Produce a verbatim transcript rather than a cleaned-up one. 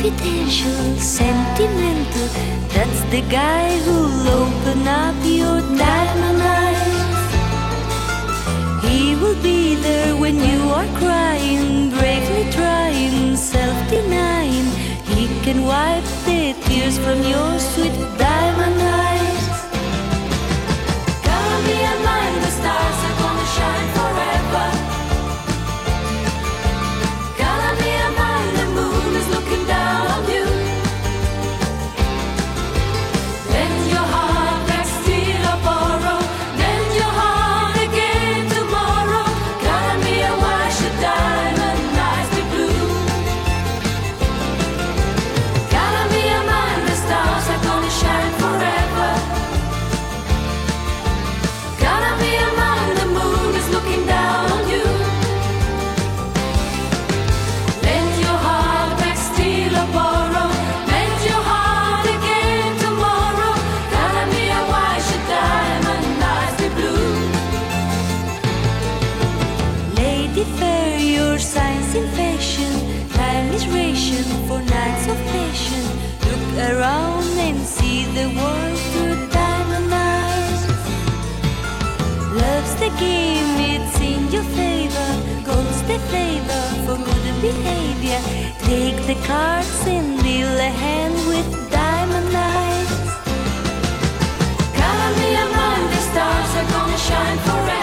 confidential, sentimental. That's the guy who'll open up your diamond eyes. He will be there when you are crying, bravely trying, self-denying. He can wipe the tears from your sweet diamond eyes. Color me and mine, the stars are gonna shine forever. Color me and mine, the moon is looking down on you. Lend your heart back, steal or borrow. Lend your heart again tomorrow. Color me and why should diamond eyes be blue? Color me and mine, the stars are gonna shine forever. Color me and mine, the moon is looking down on you. Lend your heart back, steal or borrow. Lend your heart again tomorrow. Color me and why should diamond eyes be blue? Lady fair, your signs in fashion. Time is ration for nights of passion. Look around and see the world through diamond eyes. Love's the game, it's in your favor. Gold's the flavor for good behavior. Take the cards and deal a hand with diamond eyes. Color me and mine, the stars are gonna shine forever.